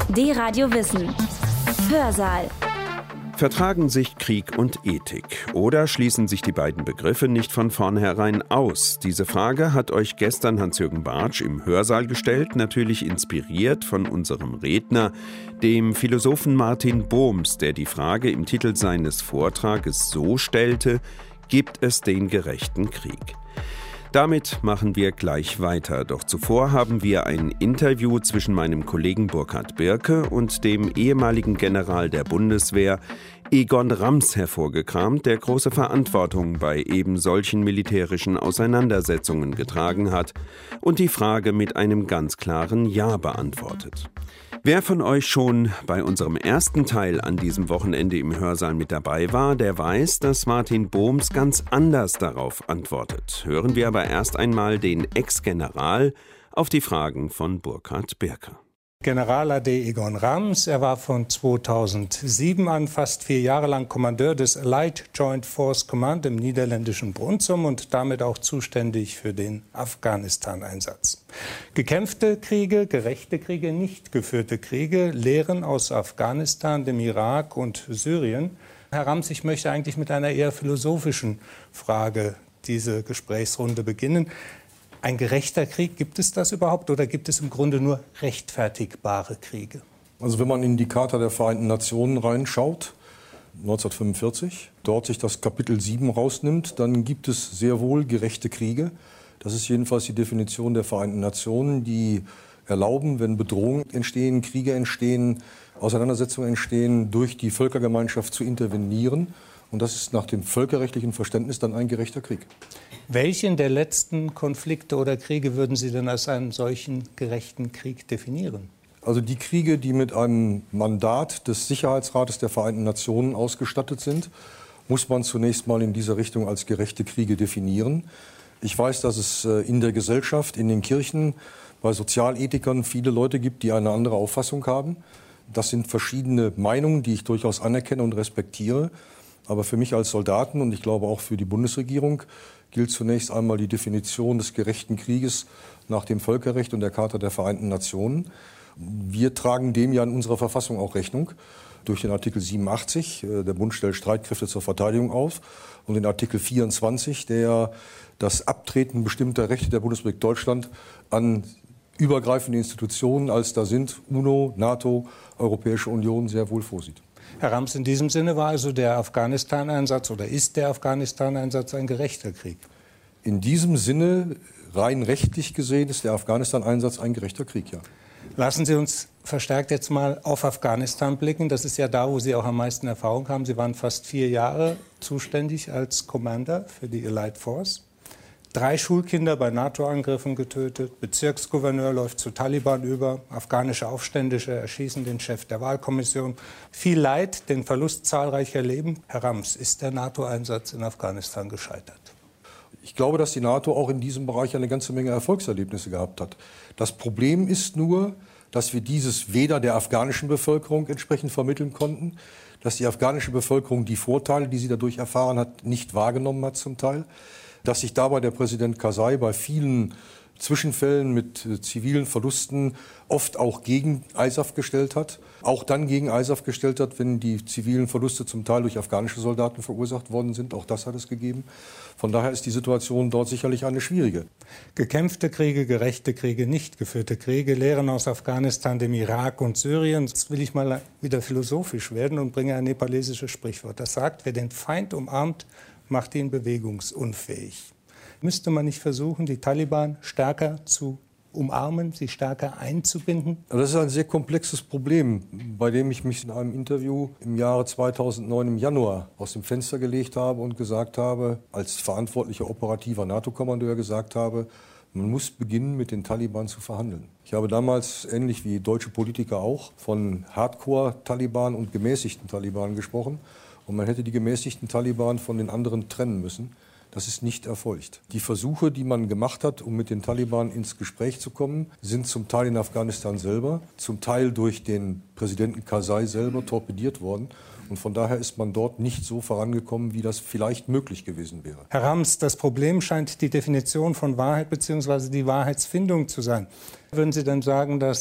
D-Radio Wissen. Hörsaal. Vertragen sich Krieg und Ethik? Oder schließen sich die beiden Begriffe nicht von vornherein aus? Diese Frage hat euch gestern Hans-Jürgen Bartsch im Hörsaal gestellt, natürlich inspiriert von unserem Redner, dem Philosophen Martin Bohms, der die Frage im Titel seines Vortrages so stellte: Gibt es den gerechten Krieg? Damit machen wir gleich weiter. Doch zuvor haben wir ein Interview zwischen meinem Kollegen Burkhard Birke und dem ehemaligen General der Bundeswehr Egon Rams hervorgekramt, der große Verantwortung bei eben solchen militärischen Auseinandersetzungen getragen hat und die Frage mit einem ganz klaren Ja beantwortet. Wer von euch schon bei unserem ersten Teil an diesem Wochenende im Hörsaal mit dabei war, der weiß, dass Martin Bohms ganz anders darauf antwortet. Hören wir aber erst einmal den Ex-General auf die Fragen von Burkhard Birke. General AD Egon Rams, er war von 2007 an fast 4 Jahre lang Kommandeur des Allied Joint Force Command im niederländischen Brunssum und damit auch zuständig für den Afghanistan-Einsatz. Gekämpfte Kriege, gerechte Kriege, nicht geführte Kriege, Lehren aus Afghanistan, dem Irak und Syrien. Herr Rams, ich möchte eigentlich mit einer eher philosophischen Frage diese Gesprächsrunde beginnen. Ein gerechter Krieg, gibt es das überhaupt oder gibt es im Grunde nur rechtfertigbare Kriege? Also wenn man in die Charta der Vereinten Nationen reinschaut, 1945, dort sich das Kapitel 7 rausnimmt, dann gibt es sehr wohl gerechte Kriege. Das ist jedenfalls die Definition der Vereinten Nationen, die erlauben, wenn Bedrohungen entstehen, Kriege entstehen, Auseinandersetzungen entstehen, durch die Völkergemeinschaft zu intervenieren. Und das ist nach dem völkerrechtlichen Verständnis dann ein gerechter Krieg. Welchen der letzten Konflikte oder Kriege würden Sie denn als einen solchen gerechten Krieg definieren? Also die Kriege, die mit einem Mandat des Sicherheitsrates der Vereinten Nationen ausgestattet sind, muss man zunächst mal in dieser Richtung als gerechte Kriege definieren. Ich weiß, dass es in der Gesellschaft, in den Kirchen, bei Sozialethikern viele Leute gibt, die eine andere Auffassung haben. Das sind verschiedene Meinungen, die ich durchaus anerkenne und respektiere. Aber für mich als Soldaten und ich glaube auch für die Bundesregierung gilt zunächst einmal die Definition des gerechten Krieges nach dem Völkerrecht und der Charta der Vereinten Nationen. Wir tragen dem ja in unserer Verfassung auch Rechnung durch den Artikel 87, der Bund stellt Streitkräfte zur Verteidigung auf, und den Artikel 24, der das Abtreten bestimmter Rechte der Bundesrepublik Deutschland an übergreifende Institutionen, als da sind UNO, NATO, Europäische Union, sehr wohl vorsieht. Herr Rams, in diesem Sinne war also der Afghanistan-Einsatz oder ist der Afghanistan-Einsatz ein gerechter Krieg? In diesem Sinne, rein rechtlich gesehen, ist der Afghanistan-Einsatz ein gerechter Krieg, ja. Lassen Sie uns verstärkt jetzt mal auf Afghanistan blicken. Das ist ja da, wo Sie auch am meisten Erfahrung haben. Sie waren fast 4 Jahre zuständig als Commander für die Allied Force. 3 Schulkinder bei NATO-Angriffen getötet, Bezirksgouverneur läuft zu Taliban über, afghanische Aufständische erschießen den Chef der Wahlkommission. Viel Leid, den Verlust zahlreicher Leben. Herr Rams, ist der NATO-Einsatz in Afghanistan gescheitert? Ich glaube, dass die NATO auch in diesem Bereich eine ganze Menge Erfolgserlebnisse gehabt hat. Das Problem ist nur, dass wir dieses weder der afghanischen Bevölkerung entsprechend vermitteln konnten, dass die afghanische Bevölkerung die Vorteile, die sie dadurch erfahren hat, nicht wahrgenommen hat zum Teil. Dass sich dabei der Präsident Karzai bei vielen Zwischenfällen mit zivilen Verlusten oft auch gegen ISAF gestellt hat. Auch dann gegen ISAF gestellt hat, wenn die zivilen Verluste zum Teil durch afghanische Soldaten verursacht worden sind. Auch das hat es gegeben. Von daher ist die Situation dort sicherlich eine schwierige. Gekämpfte Kriege, gerechte Kriege, nicht geführte Kriege, Lehren aus Afghanistan, dem Irak und Syrien. Jetzt will ich mal wieder philosophisch werden und bringe ein nepalesisches Sprichwort. Das sagt, wer den Feind umarmt, macht ihn bewegungsunfähig. Müsste man nicht versuchen, die Taliban stärker zu umarmen, sie stärker einzubinden? Das ist ein sehr komplexes Problem, bei dem ich mich in einem Interview im Jahre 2009 im Januar aus dem Fenster gelegt habe und gesagt habe, als verantwortlicher operativer NATO-Kommandeur gesagt habe, man muss beginnen, mit den Taliban zu verhandeln. Ich habe damals, ähnlich wie deutsche Politiker auch, von Hardcore-Taliban und gemäßigten Taliban gesprochen. Und man hätte die gemäßigten Taliban von den anderen trennen müssen. Das ist nicht erfolgt. Die Versuche, die man gemacht hat, um mit den Taliban ins Gespräch zu kommen, sind zum Teil in Afghanistan selber, zum Teil durch den Präsidenten Karzai selber torpediert worden. Und von daher ist man dort nicht so vorangekommen, wie das vielleicht möglich gewesen wäre. Herr Rams, das Problem scheint die Definition von Wahrheit bzw. die Wahrheitsfindung zu sein. Würden Sie denn sagen, dass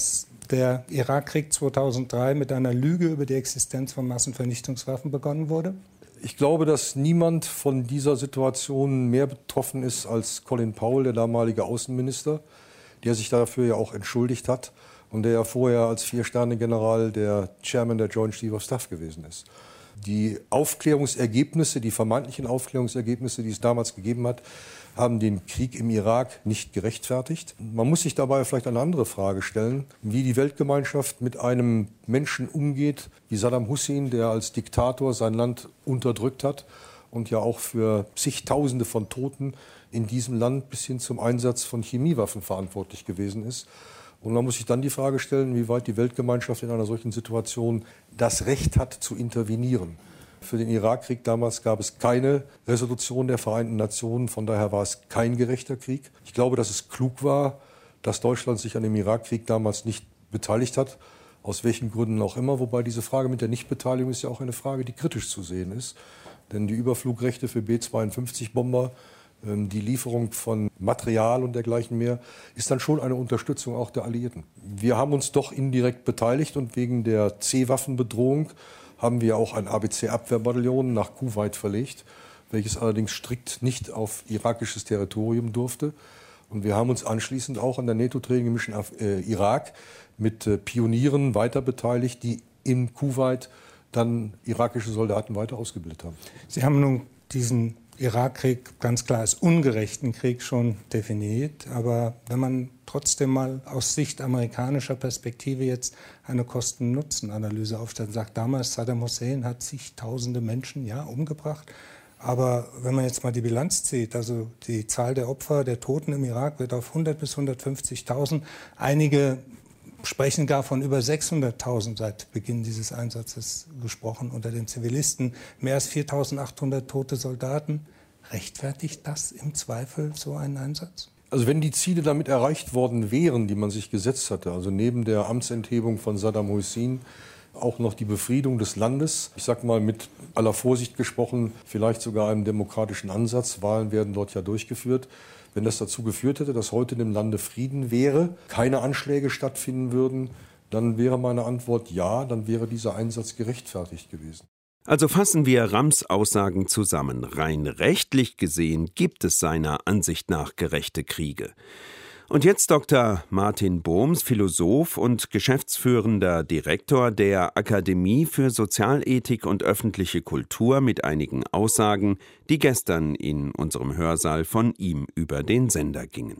der Irakkrieg 2003 mit einer Lüge über die Existenz von Massenvernichtungswaffen begonnen wurde? Ich glaube, dass niemand von dieser Situation mehr betroffen ist als Colin Powell, der damalige Außenminister, der sich dafür ja auch entschuldigt hat und der ja vorher als 4-Sterne-General der Chairman der Joint Chiefs of Staff gewesen ist. Die Aufklärungsergebnisse, die vermeintlichen Aufklärungsergebnisse, die es damals gegeben hat, haben den Krieg im Irak nicht gerechtfertigt. Man muss sich dabei vielleicht eine andere Frage stellen, wie die Weltgemeinschaft mit einem Menschen umgeht, wie Saddam Hussein, der als Diktator sein Land unterdrückt hat und ja auch für zigtausende von Toten in diesem Land bis hin zum Einsatz von Chemiewaffen verantwortlich gewesen ist. Und man muss sich dann die Frage stellen, wie weit die Weltgemeinschaft in einer solchen Situation das Recht hat, zu intervenieren. Für den Irakkrieg damals gab es keine Resolution der Vereinten Nationen, von daher war es kein gerechter Krieg. Ich glaube, dass es klug war, dass Deutschland sich an dem Irakkrieg damals nicht beteiligt hat, aus welchen Gründen auch immer. Wobei diese Frage mit der Nichtbeteiligung ist ja auch eine Frage, die kritisch zu sehen ist. Denn die Überflugrechte für B-52-Bomber, die Lieferung von Material und dergleichen mehr, ist dann schon eine Unterstützung auch der Alliierten. Wir haben uns doch indirekt beteiligt und wegen der C-Waffenbedrohung haben wir auch ein ABC-Abwehrbataillon nach Kuwait verlegt, welches allerdings strikt nicht auf irakisches Territorium durfte. Und wir haben uns anschließend auch an der NATO-Training Mission Irak mit Pionieren weiter beteiligt, die in Kuwait dann irakische Soldaten weiter ausgebildet haben. Sie haben nun diesen Irakkrieg ganz klar als ungerechten Krieg schon definiert. Aber wenn man trotzdem mal aus Sicht amerikanischer Perspektive jetzt eine Kosten-Nutzen-Analyse aufstellt, sagt damals, Saddam Hussein hat zigtausende Menschen umgebracht. Aber wenn man jetzt mal die Bilanz zieht, also die Zahl der Opfer, der Toten im Irak wird auf 100 bis 150.000. Einige sprechen gar von über 600.000 seit Beginn dieses Einsatzes gesprochen unter den Zivilisten. Mehr als 4.800 tote Soldaten. Rechtfertigt das im Zweifel so einen Einsatz? Also wenn die Ziele damit erreicht worden wären, die man sich gesetzt hatte, also neben der Amtsenthebung von Saddam Hussein auch noch die Befriedung des Landes, ich sage mal mit aller Vorsicht gesprochen, vielleicht sogar einem demokratischen Ansatz, Wahlen werden dort ja durchgeführt. Wenn das dazu geführt hätte, dass heute im Lande Frieden wäre, keine Anschläge stattfinden würden, dann wäre meine Antwort ja, dann wäre dieser Einsatz gerechtfertigt gewesen. Also fassen wir Rams Aussagen zusammen. Rein rechtlich gesehen gibt es seiner Ansicht nach gerechte Kriege. Und jetzt Dr. Martin Bohms, Philosoph und geschäftsführender Direktor der Akademie für Sozialethik und öffentliche Kultur mit einigen Aussagen, die gestern in unserem Hörsaal von ihm über den Sender gingen.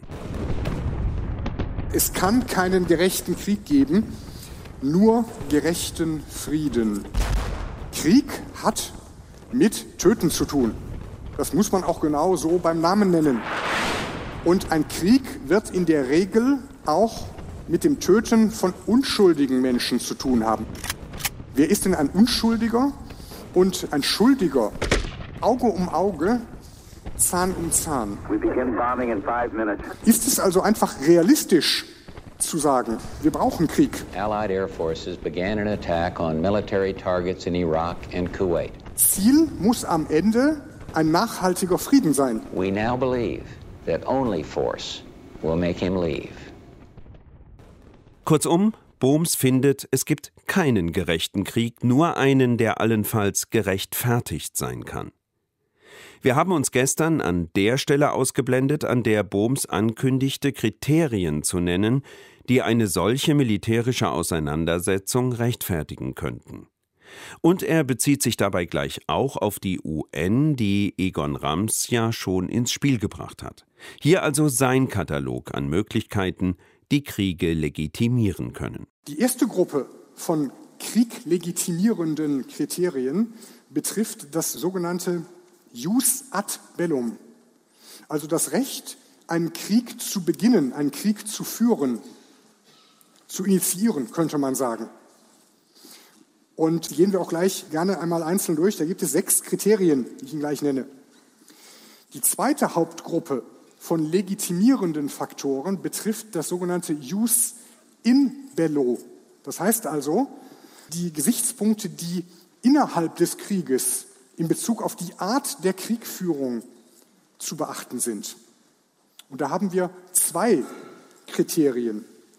Es kann keinen gerechten Krieg geben, nur gerechten Frieden. Krieg hat mit Töten zu tun. Das muss man auch genau so beim Namen nennen. Und ein Krieg wird in der Regel auch mit dem Töten von unschuldigen Menschen zu tun haben. Wer ist denn ein Unschuldiger und ein Schuldiger? Auge um Auge, Zahn um Zahn. Ist es also einfach realistisch zu sagen, wir brauchen Krieg? Allied Air Forces began an attack on military targets in Iraq and Kuwait. Ziel muss am Ende ein nachhaltiger Frieden sein. We now believe that only force will make him leave. Kurzum, Bohms findet, es gibt keinen gerechten Krieg, nur einen, der allenfalls gerechtfertigt sein kann. Wir haben uns gestern an der Stelle ausgeblendet, an der Bohms ankündigte, Kriterien zu nennen, die eine solche militärische Auseinandersetzung rechtfertigen könnten. Und er bezieht sich dabei gleich auch auf die UN, die Egon Rams ja schon ins Spiel gebracht hat. Hier also sein Katalog an Möglichkeiten, die Kriege legitimieren können. Die erste Gruppe von krieglegitimierenden Kriterien betrifft das sogenannte Jus ad bellum, also das Recht, einen Krieg zu beginnen, einen Krieg zu führen, zu initiieren, könnte man sagen. Und gehen wir auch gleich gerne einmal einzeln durch. Da gibt es 6 Kriterien, die ich Ihnen gleich nenne. Die zweite Hauptgruppe von legitimierenden Faktoren betrifft das sogenannte Jus in bello. Das heißt also, die Gesichtspunkte, die innerhalb des Krieges in Bezug auf die Art der Kriegführung zu beachten sind. Und da haben wir 2 Kriterien.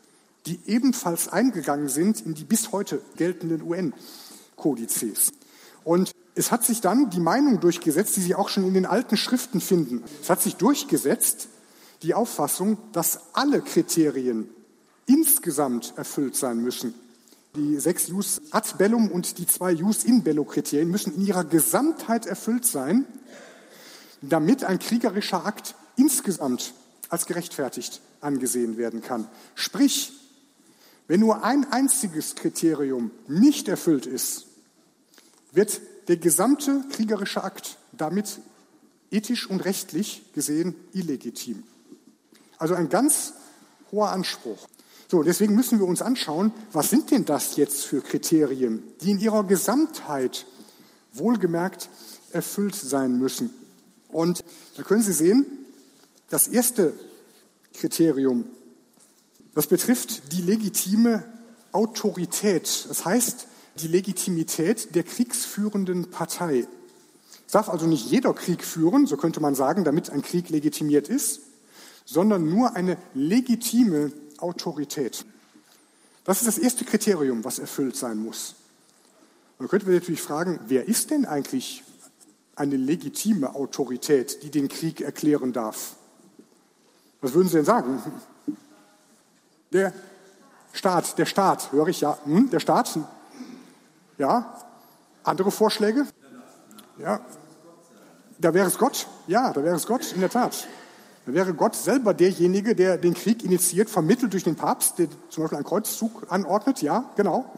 die ebenfalls eingegangen sind in die bis heute geltenden UN-Kodizes. Und es hat sich dann die Meinung durchgesetzt, die Sie auch schon in den alten Schriften finden. Es hat sich durchgesetzt, die Auffassung, dass alle Kriterien insgesamt erfüllt sein müssen. Die 6 Jus ad bellum und die 2 Jus in bello Kriterien müssen in ihrer Gesamtheit erfüllt sein, damit ein kriegerischer Akt insgesamt als gerechtfertigt angesehen werden kann. Sprich, wenn nur ein einziges Kriterium nicht erfüllt ist, wird der gesamte kriegerische Akt damit ethisch und rechtlich gesehen illegitim. Also ein ganz hoher Anspruch. So, deswegen müssen wir uns anschauen, was sind denn das jetzt für Kriterien, die in ihrer Gesamtheit wohlgemerkt erfüllt sein müssen. Und da können Sie sehen, das erste Kriterium, das betrifft die legitime Autorität. Das heißt, die Legitimität der kriegsführenden Partei. Es darf also nicht jeder Krieg führen, so könnte man sagen, damit ein Krieg legitimiert ist, sondern nur eine legitime Autorität. Das ist das erste Kriterium, was erfüllt sein muss. Man könnte natürlich fragen, wer ist denn eigentlich eine legitime Autorität, die den Krieg erklären darf? Was würden Sie denn sagen? Der Staat, höre ich ja. Der Staat? Ja. Andere Vorschläge? Ja. Da wäre es Gott? Ja, da wäre es Gott, in der Tat. Da wäre Gott selber derjenige, der den Krieg initiiert, vermittelt durch den Papst, der zum Beispiel einen Kreuzzug anordnet. Ja, genau.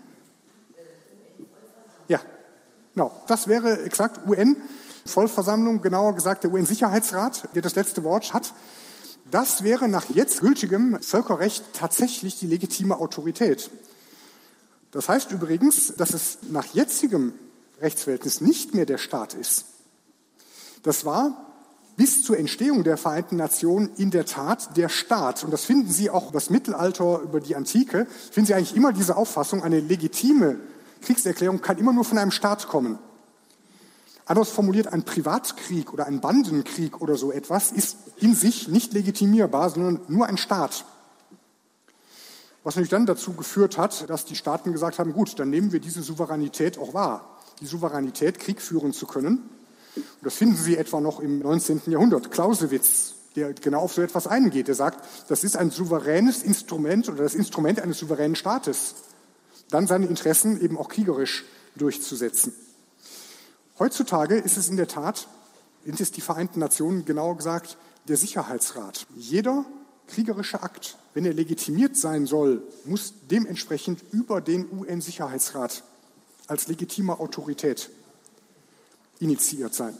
Ja, genau. Das wäre exakt UN-Vollversammlung, genauer gesagt der UN-Sicherheitsrat, der das letzte Wort hat. Das wäre nach jetzt gültigem Völkerrecht tatsächlich die legitime Autorität. Das heißt übrigens, dass es nach jetzigem Rechtsverhältnis nicht mehr der Staat ist. Das war bis zur Entstehung der Vereinten Nationen in der Tat der Staat. Und das finden Sie auch über das Mittelalter, über die Antike, finden Sie eigentlich immer diese Auffassung, eine legitime Kriegserklärung kann immer nur von einem Staat kommen. Anders formuliert, ein Privatkrieg oder ein Bandenkrieg oder so etwas ist in sich nicht legitimierbar, sondern nur ein Staat. Was natürlich dann dazu geführt hat, dass die Staaten gesagt haben, gut, dann nehmen wir diese Souveränität auch wahr. Die Souveränität, Krieg führen zu können. Und das finden Sie etwa noch im 19. Jahrhundert. Clausewitz, der genau auf so etwas eingeht, der sagt, das ist ein souveränes Instrument oder das Instrument eines souveränen Staates, dann seine Interessen eben auch kriegerisch durchzusetzen. Heutzutage ist es in der Tat, sind es die Vereinten Nationen, genauer gesagt, der Sicherheitsrat. Jeder kriegerische Akt, wenn er legitimiert sein soll, muss dementsprechend über den UN-Sicherheitsrat als legitime Autorität initiiert sein.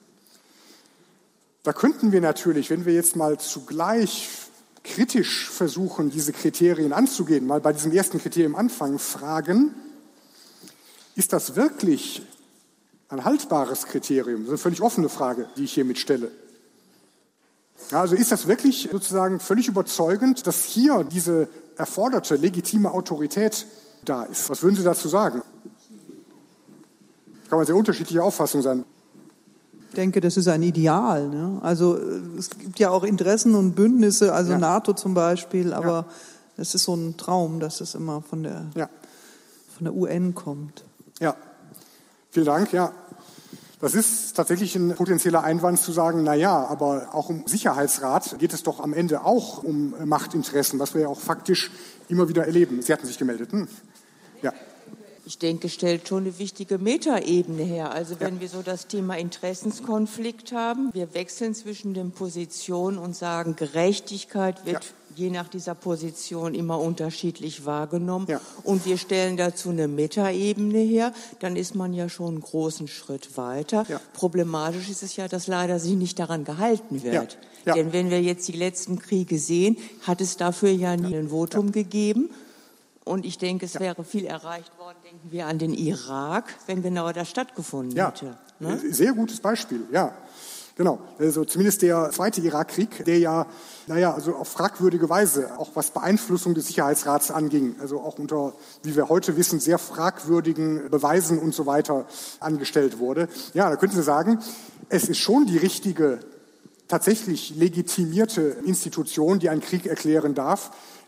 Da könnten wir natürlich, wenn wir jetzt mal zugleich kritisch versuchen, diese Kriterien anzugehen, mal bei diesem ersten Kriterium anfangen, fragen, ist das wirklich ein haltbares Kriterium? Das ist eine völlig offene Frage, die ich hiermit stelle. Ja, also ist das wirklich sozusagen völlig überzeugend, dass hier diese erforderte legitime Autorität da ist? Was würden Sie dazu sagen? Kann man sehr unterschiedliche Auffassungen sein. Ich denke, das ist ein Ideal. Ne? Also es gibt ja auch Interessen und Bündnisse, also ja. NATO zum Beispiel, aber es ist so ein Traum, dass es immer von der UN kommt. Ja, vielen Dank. Ja, das ist tatsächlich ein potenzieller Einwand zu sagen, naja, aber auch im Sicherheitsrat geht es doch am Ende auch um Machtinteressen, was wir ja auch faktisch immer wieder erleben. Sie hatten sich gemeldet. Ja. Ich denke, stellt schon eine wichtige Metaebene her. Also wenn wir so das Thema Interessenskonflikt haben, wir wechseln zwischen den Positionen und sagen, Gerechtigkeit wird je nach dieser Position immer unterschiedlich wahrgenommen. Ja. Und wir stellen dazu eine Metaebene her, dann ist man ja schon einen großen Schritt weiter. Ja. Problematisch ist es ja, dass leider sich nicht daran gehalten wird. Ja. Ja. Denn wenn wir jetzt die letzten Kriege sehen, hat es dafür ja nie ein Votum gegeben. Und ich denke, es wäre viel erreicht worden, denken wir an den Irak, wenn genau das stattgefunden hätte. Ne? Sehr gutes Beispiel, ja. Genau, also zumindest der zweite Irakkrieg, der ja, also auf fragwürdige Weise, auch was Beeinflussung des Sicherheitsrats anging, also auch unter, wie wir heute wissen, sehr fragwürdigen Beweisen und so weiter angestellt wurde. Ja, da könnten Sie sagen, es ist schon die richtige, tatsächlich legitimierte Institution, die einen Krieg erklären darf,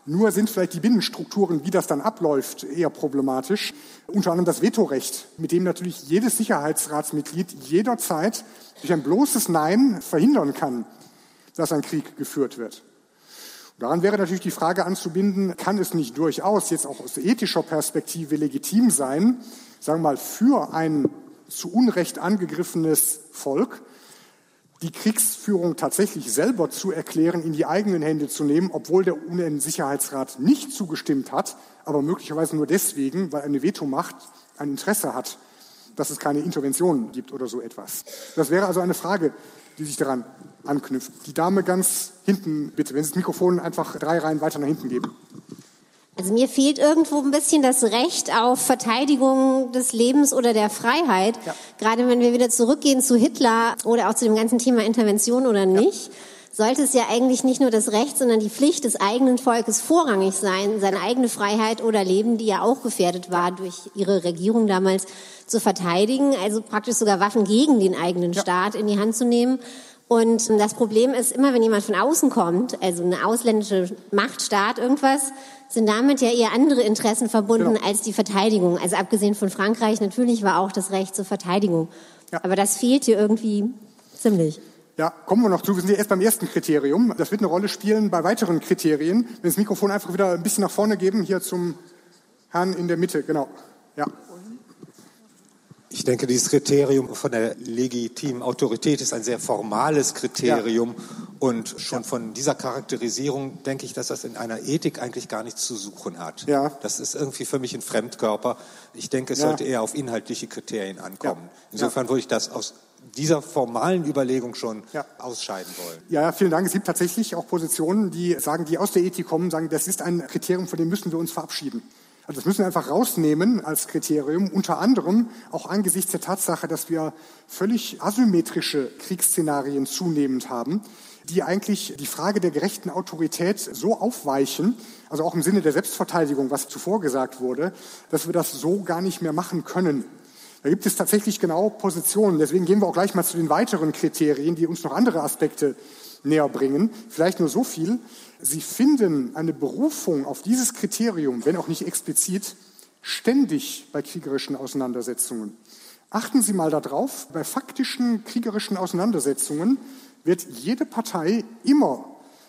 Nur sind vielleicht die Binnenstrukturen, wie das dann abläuft, eher problematisch. Unter anderem das Vetorecht, mit dem natürlich jedes Sicherheitsratsmitglied jederzeit durch ein bloßes Nein verhindern kann, dass ein Krieg geführt wird. Und daran wäre natürlich die Frage anzubinden, kann es nicht durchaus jetzt auch aus ethischer Perspektive legitim sein, sagen wir mal, für ein zu Unrecht angegriffenes Volk die Kriegsführung tatsächlich selber zu erklären, in die eigenen Hände zu nehmen, obwohl der UN-Sicherheitsrat nicht zugestimmt hat, aber möglicherweise nur deswegen, weil eine Vetomacht ein Interesse hat, dass es keine Intervention gibt oder so etwas. Das wäre also eine Frage, die sich daran anknüpft. Die Dame ganz hinten, bitte, wenn Sie das Mikrofon einfach 3 Reihen weiter nach hinten geben. Also mir fehlt irgendwo ein bisschen das Recht auf Verteidigung des Lebens oder der Freiheit. Ja. Gerade wenn wir wieder zurückgehen zu Hitler oder auch zu dem ganzen Thema Intervention oder nicht, sollte es ja eigentlich nicht nur das Recht, sondern die Pflicht des eigenen Volkes vorrangig sein, seine eigene Freiheit oder Leben, die ja auch gefährdet war durch ihre Regierung damals, zu verteidigen. Also praktisch sogar Waffen gegen den eigenen Staat in die Hand zu nehmen. Und das Problem ist immer, wenn jemand von außen kommt, also eine ausländische Macht, Staat, irgendwas, sind damit ja eher andere Interessen verbunden als die Verteidigung. Also abgesehen von Frankreich, natürlich war auch das Recht zur Verteidigung. Ja. Aber das fehlt hier irgendwie ziemlich. Ja, kommen wir noch zu. Wir sind ja erst beim ersten Kriterium. Das wird eine Rolle spielen bei weiteren Kriterien. Wenn Sie das Mikrofon einfach wieder ein bisschen nach vorne geben, hier zum Herrn in der Mitte, genau. Ja. Ich denke, dieses Kriterium von der legitimen Autorität ist ein sehr formales Kriterium. Ja. Und schon von dieser Charakterisierung denke ich, dass das in einer Ethik eigentlich gar nichts zu suchen hat. Ja. Das ist irgendwie für mich ein Fremdkörper. Ich denke, es sollte eher auf inhaltliche Kriterien ankommen. Ja. Insofern würde ich das aus dieser formalen Überlegung schon ausscheiden wollen. Ja, vielen Dank. Es gibt tatsächlich auch Positionen, die sagen, die aus der Ethik kommen, sagen, das ist ein Kriterium, von dem müssen wir uns verabschieden. Also das müssen wir einfach rausnehmen als Kriterium, unter anderem auch angesichts der Tatsache, dass wir völlig asymmetrische Kriegsszenarien zunehmend haben, die eigentlich die Frage der gerechten Autorität so aufweichen, also auch im Sinne der Selbstverteidigung, was zuvor gesagt wurde, dass wir das so gar nicht mehr machen können. Da gibt es tatsächlich genau Positionen. Deswegen gehen wir auch gleich mal zu den weiteren Kriterien, die uns noch andere Aspekte näher bringen. Vielleicht nur so viel. Sie finden eine Berufung auf dieses Kriterium, wenn auch nicht explizit, ständig bei kriegerischen Auseinandersetzungen. Achten Sie mal darauf, bei faktischen kriegerischen Auseinandersetzungen wird jede Partei immer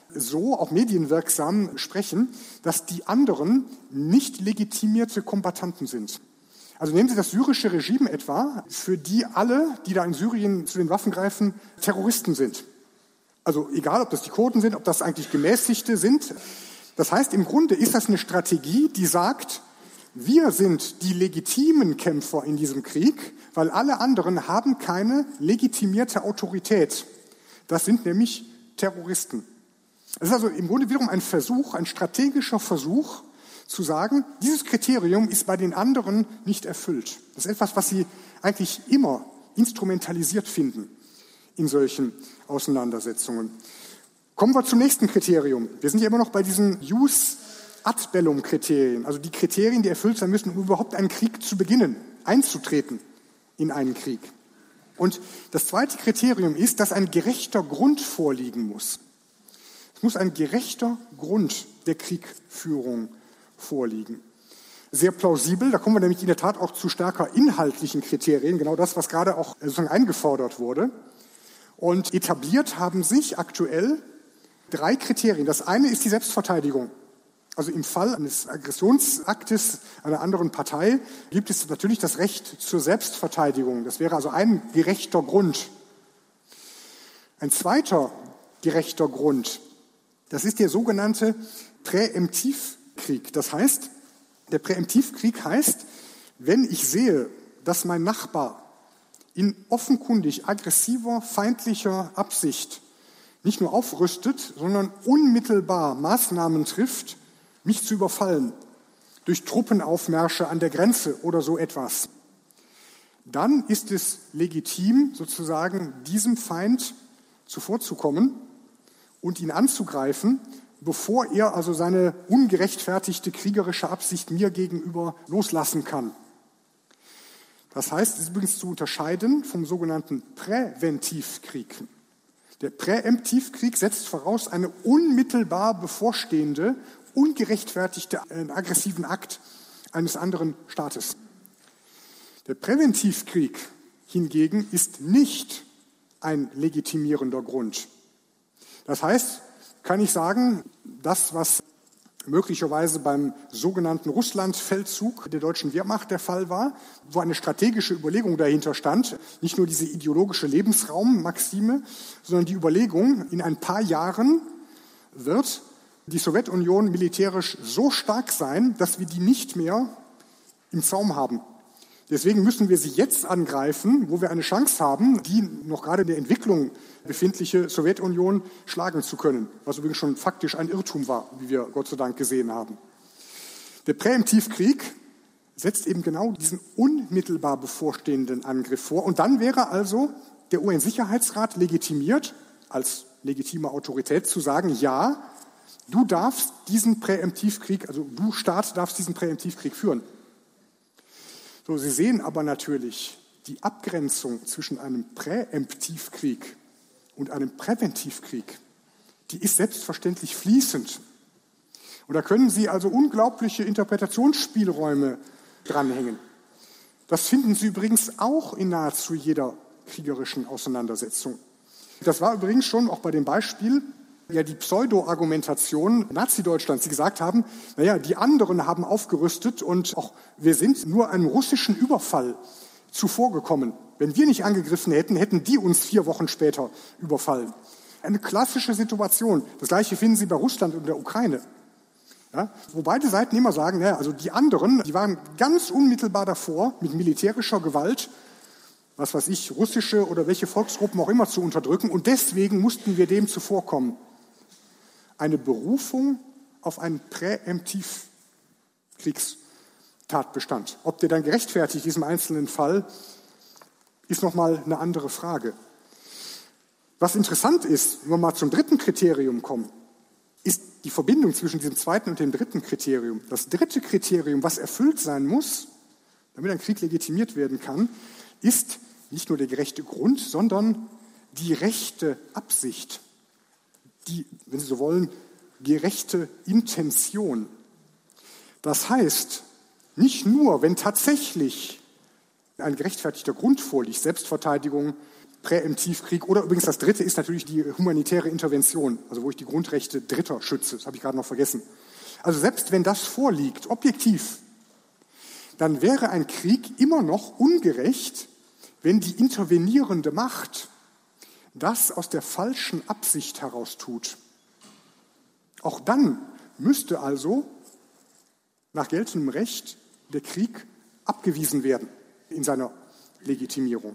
so, auch medienwirksam, sprechen, dass die anderen nicht legitimierte Kombattanten sind. Also nehmen Sie das syrische Regime etwa, für die alle, die da in Syrien zu den Waffen greifen, Terroristen sind. Also egal, ob das die Kurden sind, ob das eigentlich Gemäßigte sind. Das heißt, im Grunde ist das eine Strategie, die sagt, wir sind die legitimen Kämpfer in diesem Krieg, weil alle anderen haben keine legitimierte Autorität. Das sind nämlich Terroristen. Das ist also im Grunde wiederum ein Versuch, ein strategischer Versuch, zu sagen, dieses Kriterium ist bei den anderen nicht erfüllt. Das ist etwas, was Sie eigentlich immer instrumentalisiert finden in solchen Auseinandersetzungen. Kommen wir zum nächsten Kriterium. Wir sind ja immer noch bei diesen Jus ad bellum Kriterien, also die Kriterien, die erfüllt sein müssen, um überhaupt einen Krieg zu beginnen, einzutreten in einen Krieg. Und das zweite Kriterium ist, dass ein gerechter Grund vorliegen muss. Es muss ein gerechter Grund der Kriegführung vorliegen. Sehr plausibel, da kommen wir nämlich in der Tat auch zu stärker inhaltlichen Kriterien, genau das, was gerade auch sozusagen eingefordert wurde. Und etabliert haben sich aktuell 3 Kriterien. Das eine ist die Selbstverteidigung. Also im Fall eines Aggressionsaktes einer anderen Partei gibt es natürlich das Recht zur Selbstverteidigung. Das wäre also ein gerechter Grund. Ein zweiter gerechter Grund, das ist der sogenannte Präemptivkrieg. Das heißt, der Präemptivkrieg heißt, wenn ich sehe, dass mein Nachbar in offenkundig aggressiver, feindlicher Absicht nicht nur aufrüstet, sondern unmittelbar Maßnahmen trifft, mich zu überfallen, durch Truppenaufmärsche an der Grenze oder so etwas, dann ist es legitim, sozusagen diesem Feind zuvorzukommen und ihn anzugreifen, bevor er also seine ungerechtfertigte kriegerische Absicht mir gegenüber loslassen kann. Das heißt, es ist übrigens zu unterscheiden vom sogenannten Präventivkrieg. Der Präemptivkrieg setzt voraus eine unmittelbar bevorstehende, ungerechtfertigte aggressiven Akt eines anderen Staates. Der Präventivkrieg hingegen ist nicht ein legitimierender Grund. Das heißt, kann ich sagen, das, was möglicherweise beim sogenannten Russlandfeldzug der deutschen Wehrmacht der Fall war, wo eine strategische Überlegung dahinter stand, nicht nur diese ideologische Lebensraummaxime, sondern die Überlegung, in ein paar Jahren wird die Sowjetunion militärisch so stark sein, dass wir die nicht mehr im Zaum haben. Deswegen müssen wir sie jetzt angreifen, wo wir eine Chance haben, die noch gerade in der Entwicklung befindliche Sowjetunion schlagen zu können, was übrigens schon faktisch ein Irrtum war, wie wir Gott sei Dank gesehen haben. Der Präemptivkrieg setzt eben genau diesen unmittelbar bevorstehenden Angriff vor. Und dann wäre also der UN-Sicherheitsrat legitimiert, als legitime Autorität zu sagen, ja, du darfst diesen Präemptivkrieg, also du Staat darfst diesen Präemptivkrieg führen. So, Sie sehen aber natürlich die Abgrenzung zwischen einem Präemptivkrieg und einem Präventivkrieg, die ist selbstverständlich fließend. Und da können Sie also unglaubliche Interpretationsspielräume dranhängen. Das finden Sie übrigens auch in nahezu jeder kriegerischen Auseinandersetzung. Das war übrigens schon auch bei dem Beispiel ja die Pseudo-Argumentation Nazi-Deutschlands, die gesagt haben, naja, die anderen haben aufgerüstet und auch wir sind nur einem russischen Überfall zuvorgekommen. Wenn wir nicht angegriffen hätten, hätten die uns 4 Wochen später überfallen. Eine klassische Situation. Das Gleiche finden Sie bei Russland und der Ukraine. Ja, wo beide Seiten immer sagen, naja, also die anderen, die waren ganz unmittelbar davor, mit militärischer Gewalt, was weiß ich, russische oder welche Volksgruppen auch immer zu unterdrücken und deswegen mussten wir dem zuvorkommen. Eine Berufung auf einen Präemptivkriegstatbestand. Ob der dann gerechtfertigt ist im einzelnen Fall, ist nochmal eine andere Frage. Was interessant ist, wenn wir mal zum dritten Kriterium kommen, ist die Verbindung zwischen diesem zweiten und dem dritten Kriterium. Das dritte Kriterium, was erfüllt sein muss, damit ein Krieg legitimiert werden kann, ist nicht nur der gerechte Grund, sondern die rechte Absicht. Die, wenn Sie so wollen, gerechte Intention. Das heißt, nicht nur, wenn tatsächlich ein gerechtfertigter Grund vorliegt, Selbstverteidigung, Präemptivkrieg oder übrigens das dritte ist natürlich die humanitäre Intervention, also wo ich die Grundrechte Dritter schütze, das habe ich gerade noch vergessen. Also selbst wenn das vorliegt, objektiv, dann wäre ein Krieg immer noch ungerecht, wenn die intervenierende Macht das aus der falschen Absicht heraus tut. Auch dann müsste also nach geltendem Recht der Krieg abgewiesen werden in seiner Legitimierung.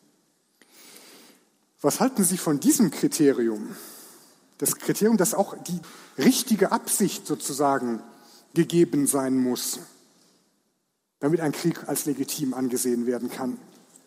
Was halten Sie von diesem Kriterium? Das Kriterium, dass auch die richtige Absicht sozusagen gegeben sein muss, damit ein Krieg als legitim angesehen werden kann.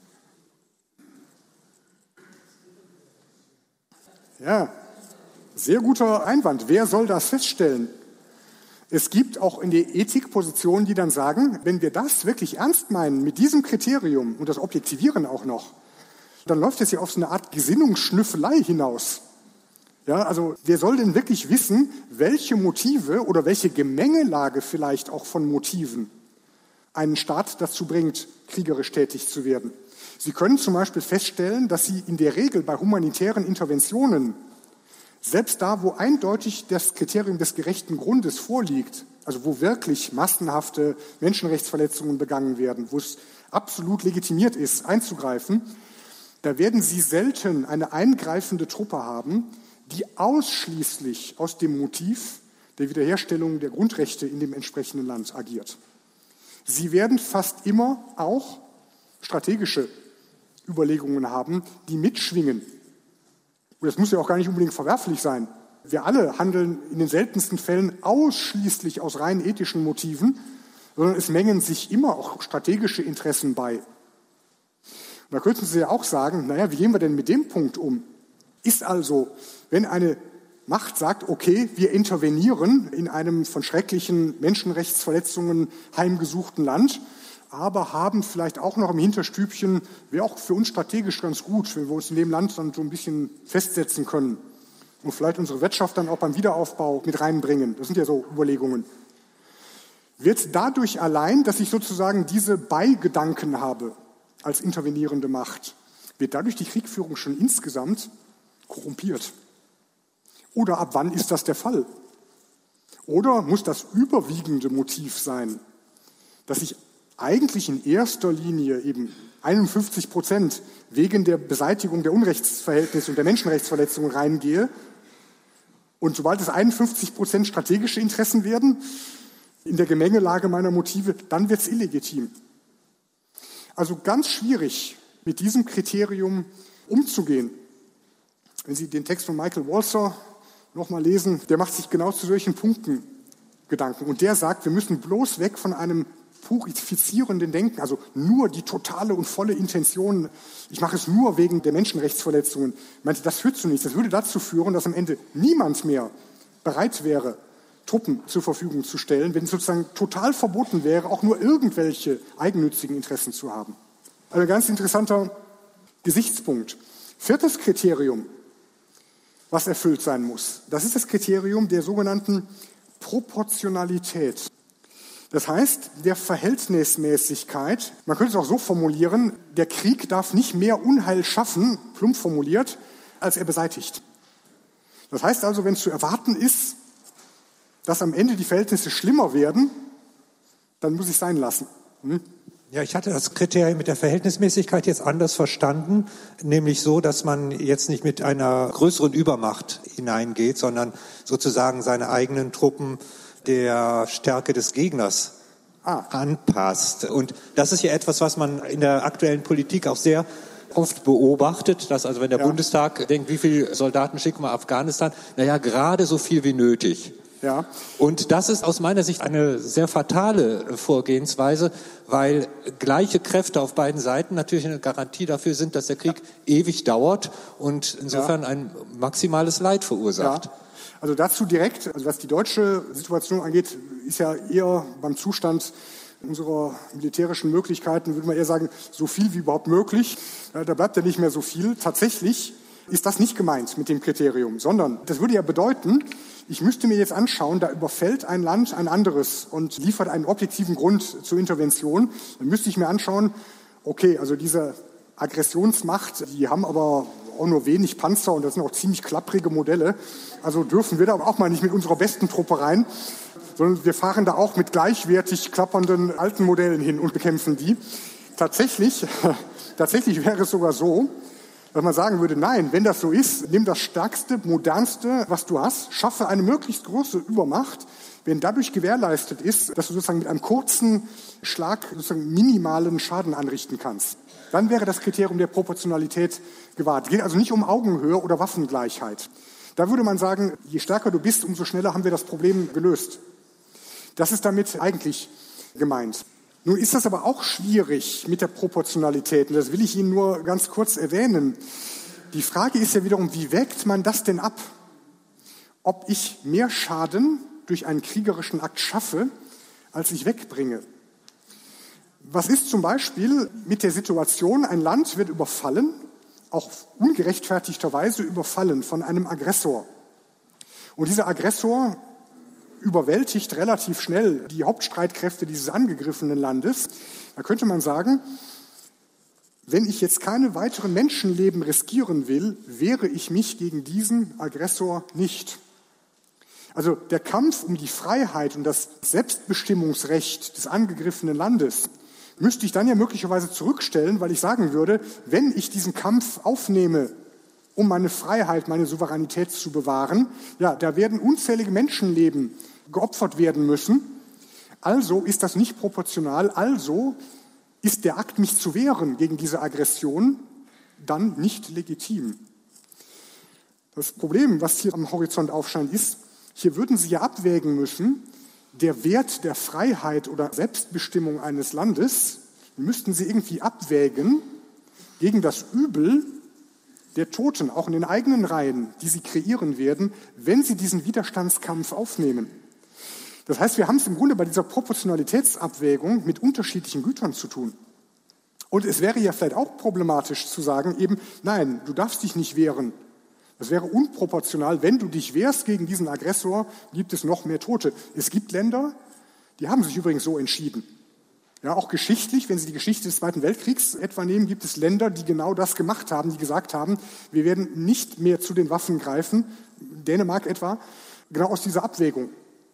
Ja, sehr guter Einwand. Wer soll das feststellen? Es gibt auch in der Ethik Positionen, die dann sagen, wenn wir das wirklich ernst meinen mit diesem Kriterium und das Objektivieren auch noch, dann läuft es ja auf so eine Art Gesinnungsschnüffelei hinaus. Ja, also wer soll denn wirklich wissen, welche Motive oder welche Gemengelage vielleicht auch von Motiven einen Staat dazu bringt, kriegerisch tätig zu werden? Sie können zum Beispiel feststellen, dass Sie in der Regel bei humanitären Interventionen, selbst da, wo eindeutig das Kriterium des gerechten Grundes vorliegt, also wo wirklich massenhafte Menschenrechtsverletzungen begangen werden, wo es absolut legitimiert ist, einzugreifen, da werden Sie selten eine eingreifende Truppe haben, die ausschließlich aus dem Motiv der Wiederherstellung der Grundrechte in dem entsprechenden Land agiert. Sie werden fast immer auch strategische Überlegungen haben, die mitschwingen. Und das muss ja auch gar nicht unbedingt verwerflich sein. Wir alle handeln in den seltensten Fällen ausschließlich aus rein ethischen Motiven, sondern es mengen sich immer auch strategische Interessen bei. Und da könnten Sie ja auch sagen, naja, wie gehen wir denn mit dem Punkt um? Ist also, wenn eine Macht sagt, okay, wir intervenieren in einem von schrecklichen Menschenrechtsverletzungen heimgesuchten Land, aber haben vielleicht auch noch im Hinterstübchen, wäre auch für uns strategisch ganz gut, wenn wir uns in dem Land dann so ein bisschen festsetzen können. und vielleicht unsere Wirtschaft dann auch beim Wiederaufbau mit reinbringen. Das sind ja so Überlegungen. Wird dadurch allein, dass ich sozusagen diese Beigedanken habe als intervenierende Macht, wird dadurch die Kriegführung schon insgesamt korrumpiert? Oder ab wann ist das der Fall? Oder muss das überwiegende Motiv sein, dass ich eigentlich in erster Linie eben 51% wegen der Beseitigung der Unrechtsverhältnisse und der Menschenrechtsverletzungen reingehe und sobald es 51% strategische Interessen werden, in der Gemengelage meiner Motive, dann wird es illegitim. Also ganz schwierig, mit diesem Kriterium umzugehen. Wenn Sie den Text von Michael Walzer nochmal lesen, der macht sich genau zu solchen Punkten Gedanken. Und der sagt, wir müssen bloß weg von einem purifizierenden Denken, also nur die totale und volle Intention, ich mache es nur wegen der Menschenrechtsverletzungen. Ich meinte, das führt zu nichts. Das würde dazu führen, dass am Ende niemand mehr bereit wäre, Truppen zur Verfügung zu stellen, wenn es sozusagen total verboten wäre, auch nur irgendwelche eigennützigen Interessen zu haben. Also ein ganz interessanter Gesichtspunkt. 4. Kriterium, was erfüllt sein muss, das ist das Kriterium der sogenannten Proportionalität. Das heißt, der Verhältnismäßigkeit, man könnte es auch so formulieren, der Krieg darf nicht mehr Unheil schaffen, plump formuliert, als er beseitigt. Das heißt also, wenn zu erwarten ist, dass am Ende die Verhältnisse schlimmer werden, dann muss ich es sein lassen. Ja, ich hatte das Kriterium mit der Verhältnismäßigkeit jetzt anders verstanden, nämlich so, dass man jetzt nicht mit einer größeren Übermacht hineingeht, sondern sozusagen seine eigenen Truppen der Stärke des Gegners anpasst. Und das ist ja etwas, was man in der aktuellen Politik auch sehr oft beobachtet, dass also wenn der Bundestag denkt, wie viele Soldaten schicken wir Afghanistan, naja, gerade so viel wie nötig. Ja. Und das ist aus meiner Sicht eine sehr fatale Vorgehensweise, weil gleiche Kräfte auf beiden Seiten natürlich eine Garantie dafür sind, dass der Krieg ewig dauert und insofern ein maximales Leid verursacht. Ja. Also dazu direkt, also was die deutsche Situation angeht, ist ja eher beim Zustand unserer militärischen Möglichkeiten, würde man eher sagen, so viel wie überhaupt möglich. Da bleibt ja nicht mehr so viel. Tatsächlich ist das nicht gemeint mit dem Kriterium, sondern das würde ja bedeuten, ich müsste mir jetzt anschauen, da überfällt ein Land ein anderes und liefert einen objektiven Grund zur Intervention. Dann müsste ich mir anschauen, okay, also diese Aggressionsmacht, die haben aber auch nur wenig Panzer und das sind auch ziemlich klapprige Modelle. Also dürfen wir da auch mal nicht mit unserer besten Truppe rein, sondern wir fahren da auch mit gleichwertig klappernden alten Modellen hin und bekämpfen die. Tatsächlich wäre es sogar so, dass man sagen würde, nein, wenn das so ist, nimm das Stärkste, Modernste, was du hast, schaffe eine möglichst große Übermacht, wenn dadurch gewährleistet ist, dass du sozusagen mit einem kurzen Schlag sozusagen minimalen Schaden anrichten kannst. Dann wäre das Kriterium der Proportionalität gewahrt. Es geht also nicht um Augenhöhe oder Waffengleichheit. Da würde man sagen, je stärker du bist, umso schneller haben wir das Problem gelöst. Das ist damit eigentlich gemeint. Nun ist das aber auch schwierig mit der Proportionalität, und das will ich Ihnen nur ganz kurz erwähnen. Die Frage ist ja wiederum, wie wägt man das denn ab? Ob ich mehr Schaden durch einen kriegerischen Akt schaffe, als ich wegbringe. Was ist zum Beispiel mit der Situation, ein Land wird überfallen, auch ungerechtfertigterweise überfallen von einem Aggressor. Und dieser Aggressor überwältigt relativ schnell die Hauptstreitkräfte dieses angegriffenen Landes. Da könnte man sagen, wenn ich jetzt keine weiteren Menschenleben riskieren will, wehre ich mich gegen diesen Aggressor nicht. Also der Kampf um die Freiheit und das Selbstbestimmungsrecht des angegriffenen Landes müsste ich dann ja möglicherweise zurückstellen, weil ich sagen würde, wenn ich diesen Kampf aufnehme, um meine Freiheit, meine Souveränität zu bewahren, ja, da werden unzählige Menschenleben geopfert werden müssen. Also ist das nicht proportional, also ist der Akt, mich zu wehren gegen diese Aggression, dann nicht legitim. Das Problem, was hier am Horizont aufscheint, ist, hier würden Sie ja abwägen müssen, der Wert der Freiheit oder Selbstbestimmung eines Landes, müssten Sie irgendwie abwägen gegen das Übel der Toten, auch in den eigenen Reihen, die Sie kreieren werden, wenn Sie diesen Widerstandskampf aufnehmen. Das heißt, wir haben es im Grunde bei dieser Proportionalitätsabwägung mit unterschiedlichen Gütern zu tun. Und es wäre ja vielleicht auch problematisch zu sagen, eben, nein, du darfst dich nicht wehren, Es wäre unproportional, wenn du dich wehrst gegen diesen Aggressor, gibt es noch mehr Tote. Es gibt Länder, die haben sich übrigens so entschieden. Ja, auch geschichtlich, wenn Sie die Geschichte des Zweiten Weltkriegs etwa nehmen, gibt es Länder, die genau das gemacht haben, die gesagt haben, wir werden nicht mehr zu den Waffen greifen, Dänemark etwa, genau aus dieser Abwägung.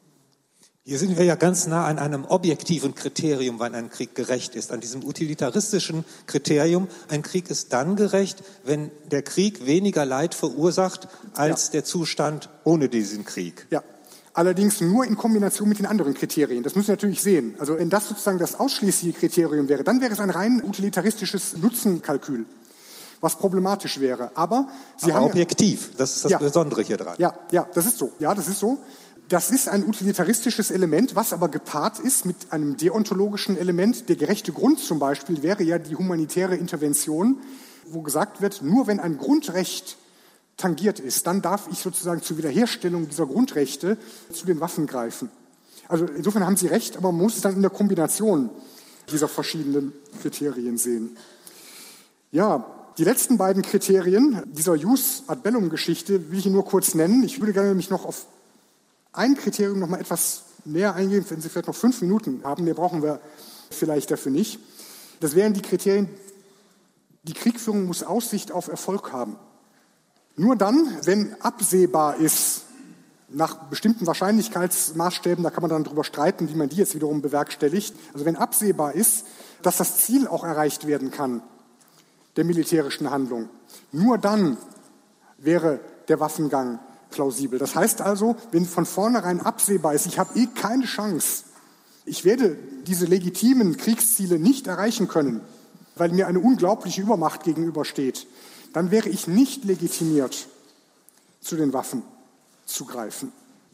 Hier sind wir ja ganz nah an einem objektiven Kriterium, wann ein Krieg gerecht ist, an diesem utilitaristischen Kriterium. Ein Krieg ist dann gerecht, wenn der Krieg weniger Leid verursacht als der Zustand ohne diesen Krieg. Ja, allerdings nur in Kombination mit den anderen Kriterien. Das müssen wir natürlich sehen. Also wenn das sozusagen das ausschließliche Kriterium wäre, dann wäre es ein rein utilitaristisches Nutzenkalkül, was problematisch wäre. Aber Sie haben objektiv, das ist das Besondere hier dran. Ja, das ist so. Ja, das ist so. Das ist ein utilitaristisches Element, was aber gepaart ist mit einem deontologischen Element. Der gerechte Grund zum Beispiel wäre ja die humanitäre Intervention, wo gesagt wird, nur wenn ein Grundrecht tangiert ist, dann darf ich sozusagen zur Wiederherstellung dieser Grundrechte zu den Waffen greifen. Also insofern haben Sie recht, aber man muss es dann in der Kombination dieser verschiedenen Kriterien sehen. Ja, die letzten beiden Kriterien dieser Jus ad bellum-Geschichte will ich Ihnen nur kurz nennen. Ich würde gerne mich noch auf ein Kriterium noch mal etwas näher eingehen, wenn Sie vielleicht noch 5 Minuten haben, mehr brauchen wir vielleicht dafür nicht. Das wären die Kriterien, die Kriegführung muss Aussicht auf Erfolg haben. Nur dann, wenn absehbar ist, nach bestimmten Wahrscheinlichkeitsmaßstäben, da kann man dann drüber streiten, wie man die jetzt wiederum bewerkstelligt, also wenn absehbar ist, dass das Ziel auch erreicht werden kann, der militärischen Handlung, nur dann wäre der Waffengang plausibel. Das heißt also, wenn von vornherein absehbar ist, ich habe keine Chance, ich werde diese legitimen Kriegsziele nicht erreichen können, weil mir eine unglaubliche Übermacht gegenübersteht, dann wäre ich nicht legitimiert, zu den Waffen zu greifen.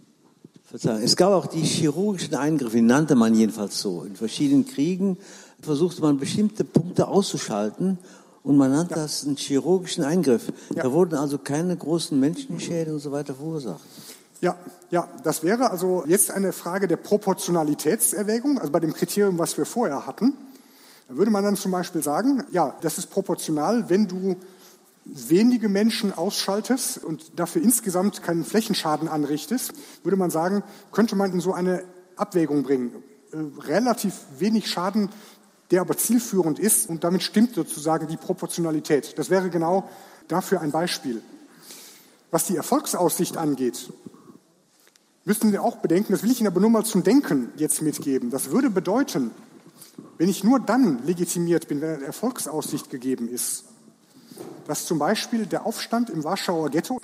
Es gab auch die chirurgischen Eingriffe, die nannte man jedenfalls so. In verschiedenen Kriegen versuchte man bestimmte Punkte auszuschalten und man nannte das einen chirurgischen Eingriff. Ja. Da wurden also keine großen Menschenschäden und so weiter verursacht. Ja, das wäre also jetzt eine Frage der Proportionalitätserwägung, also bei dem Kriterium, was wir vorher hatten. Da würde man dann zum Beispiel sagen, ja, das ist proportional, wenn du wenige Menschen ausschaltest und dafür insgesamt keinen Flächenschaden anrichtest, würde man sagen, könnte man in so eine Abwägung bringen. Relativ wenig Schaden, der aber zielführend ist und damit stimmt sozusagen die Proportionalität. Das wäre genau dafür ein Beispiel. Was die Erfolgsaussicht angeht, müssten wir auch bedenken, das will ich Ihnen aber nur mal zum Denken jetzt mitgeben. Das würde bedeuten, wenn ich nur dann legitimiert bin, wenn eine Erfolgsaussicht gegeben ist, dass zum Beispiel der Aufstand im Warschauer Ghetto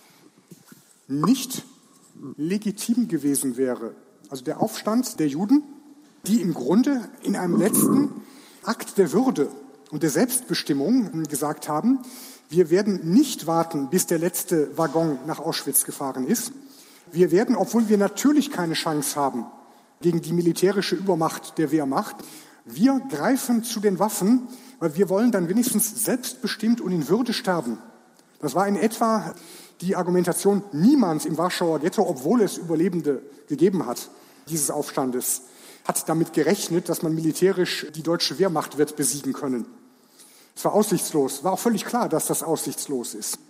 nicht legitim gewesen wäre. Also der Aufstand der Juden, die im Grunde in einem letzten Akt der Würde und der Selbstbestimmung gesagt haben, wir werden nicht warten, bis der letzte Waggon nach Auschwitz gefahren ist. Wir werden, obwohl wir natürlich keine Chance haben gegen die militärische Übermacht der Wehrmacht, wir greifen zu den Waffen, weil wir wollen dann wenigstens selbstbestimmt und in Würde sterben. Das war in etwa die Argumentation, niemand im Warschauer Ghetto, obwohl es Überlebende gegeben hat, dieses Aufstandes, hat damit gerechnet, dass man militärisch die deutsche Wehrmacht wird besiegen können. Es war aussichtslos, war auch völlig klar, dass das aussichtslos ist.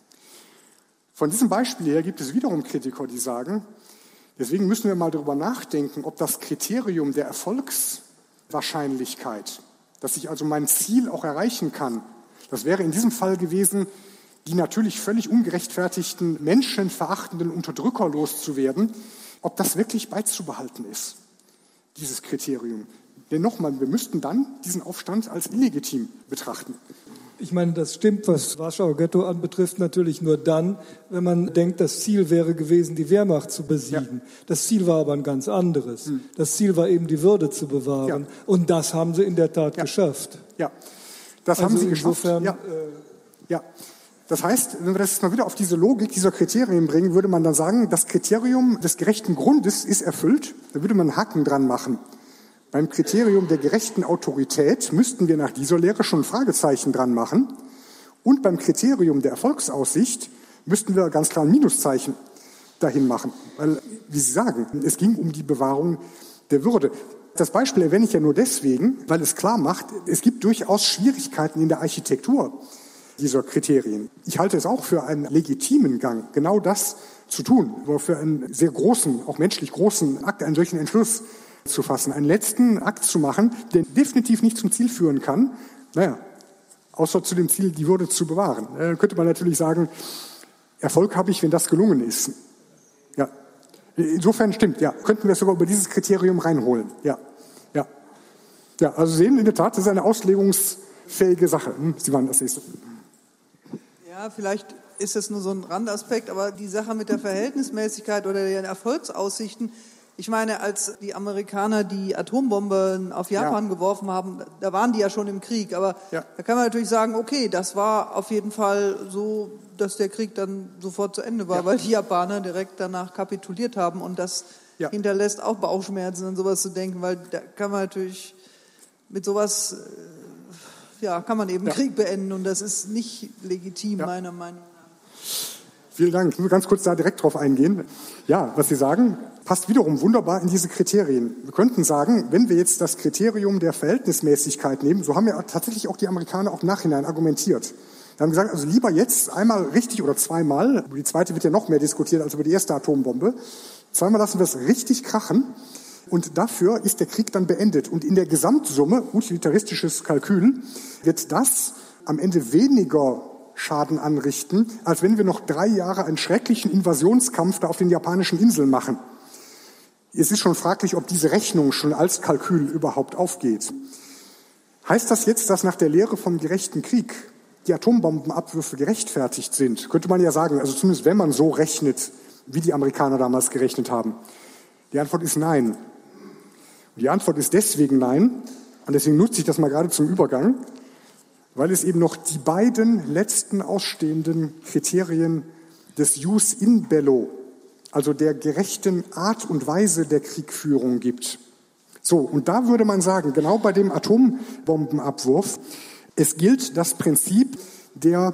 Von diesem Beispiel her gibt es wiederum Kritiker, die sagen, deswegen müssen wir mal darüber nachdenken, ob das Kriterium der Erfolgswahrscheinlichkeit, dass ich also mein Ziel auch erreichen kann, das wäre in diesem Fall gewesen, die natürlich völlig ungerechtfertigten, menschenverachtenden Unterdrücker loszuwerden, ob das wirklich beizubehalten ist, dieses Kriterium. Denn nochmal, wir müssten dann diesen Aufstand als illegitim betrachten. Ich meine, das stimmt, was Warschauer Ghetto anbetrifft, natürlich nur dann, wenn man denkt, das Ziel wäre gewesen, die Wehrmacht zu besiegen. Ja. Das Ziel war aber ein ganz anderes. Das Ziel war eben, die Würde zu bewahren. Ja. Und das haben sie in der Tat geschafft. Ja, das haben sie geschafft. Ja. Das heißt, wenn wir das jetzt mal wieder auf diese Logik dieser Kriterien bringen, würde man dann sagen, das Kriterium des gerechten Grundes ist erfüllt. Da würde man einen Haken dran machen. Beim Kriterium der gerechten Autorität müssten wir nach dieser Lehre schon ein Fragezeichen dran machen. Und beim Kriterium der Erfolgsaussicht müssten wir ganz klar ein Minuszeichen dahin machen. Weil, wie Sie sagen, es ging um die Bewahrung der Würde. Das Beispiel erwähne ich ja nur deswegen, weil es klar macht, es gibt durchaus Schwierigkeiten in der Architektur dieser Kriterien. Ich halte es auch für einen legitimen Gang, genau das zu tun, aber für einen sehr großen, auch menschlich großen Akt, einen solchen Entschluss zu fassen, einen letzten Akt zu machen, der definitiv nicht zum Ziel führen kann, außer zu dem Ziel, die Würde zu bewahren. Dann könnte man natürlich sagen, Erfolg habe ich, wenn das gelungen ist. Ja. Insofern stimmt, ja, könnten wir es sogar über dieses Kriterium reinholen. Ja, also sehen, in der Tat, das ist eine auslegungsfähige Sache. Sie waren das nächste. Ja, vielleicht ist es nur so ein Randaspekt, aber die Sache mit der Verhältnismäßigkeit oder den Erfolgsaussichten, ich meine, als die Amerikaner die Atombombe auf Japan geworfen haben, da waren die ja schon im Krieg, aber da kann man natürlich sagen, okay, das war auf jeden Fall so, dass der Krieg dann sofort zu Ende war, weil die Japaner direkt danach kapituliert haben und das hinterlässt auch Bauchschmerzen an sowas zu denken, weil da kann man natürlich mit sowas, kann man eben Krieg beenden und das ist nicht legitim, meiner Meinung nach. Vielen Dank. Ich will ganz kurz da direkt drauf eingehen. Ja, was Sie sagen, passt wiederum wunderbar in diese Kriterien. Wir könnten sagen, wenn wir jetzt das Kriterium der Verhältnismäßigkeit nehmen, so haben ja tatsächlich auch die Amerikaner auch im Nachhinein argumentiert. Wir haben gesagt, also lieber jetzt einmal richtig oder zweimal, über die zweite wird ja noch mehr diskutiert als über die erste Atombombe, zweimal lassen wir es richtig krachen und dafür ist der Krieg dann beendet. Und in der Gesamtsumme, utilitaristisches Kalkül, wird das am Ende weniger Schaden anrichten, als wenn wir noch 3 Jahre einen schrecklichen Invasionskampf da auf den japanischen Inseln machen. Es ist schon fraglich, ob diese Rechnung schon als Kalkül überhaupt aufgeht. Heißt das jetzt, dass nach der Lehre vom gerechten Krieg die Atombombenabwürfe gerechtfertigt sind? Könnte man ja sagen, also zumindest wenn man so rechnet, wie die Amerikaner damals gerechnet haben. Die Antwort ist nein. Und die Antwort ist deswegen nein, und deswegen nutze ich das mal gerade zum Übergang, weil es eben noch die beiden letzten ausstehenden Kriterien des Jus in bello, also der gerechten Art und Weise der Kriegführung gibt. So, und da würde man sagen, genau bei dem Atombombenabwurf, es gilt das Prinzip der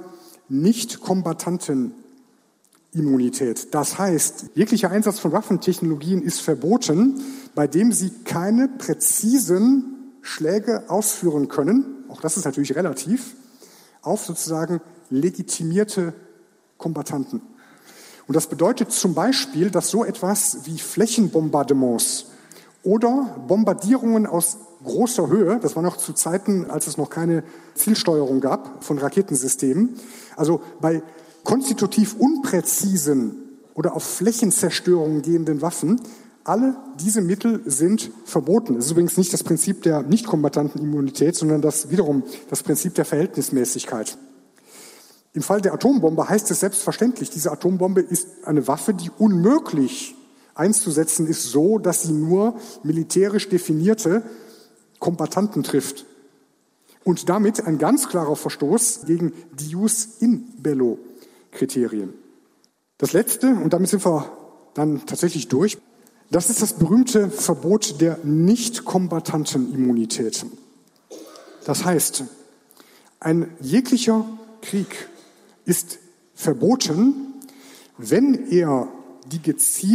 Nicht-Kombattanten-Immunität. Das heißt, jeglicher Einsatz von Waffentechnologien ist verboten, bei dem sie keine präzisen Schläge ausführen können, auch das ist natürlich relativ, auf sozusagen legitimierte Kombattanten. Und das bedeutet zum Beispiel, dass so etwas wie Flächenbombardements oder Bombardierungen aus großer Höhe, das war noch zu Zeiten, als es noch keine Zielsteuerung gab von Raketensystemen, also bei konstitutiv unpräzisen oder auf Flächenzerstörungen gehenden Waffen, alle diese Mittel sind verboten. Das ist übrigens nicht das Prinzip der Nicht-Kombattanten-Immunität, sondern wiederum das Prinzip der Verhältnismäßigkeit. Im Fall der Atombombe heißt es selbstverständlich, diese Atombombe ist eine Waffe, die unmöglich einzusetzen ist, so dass sie nur militärisch definierte Kombattanten trifft. Und damit ein ganz klarer Verstoß gegen die Jus in bello Kriterien. Das letzte, und damit sind wir dann tatsächlich durch, das ist das berühmte Verbot der Nicht-Kombattanten-Immunität. Das heißt, ein jeglicher Krieg ist verboten, wenn er die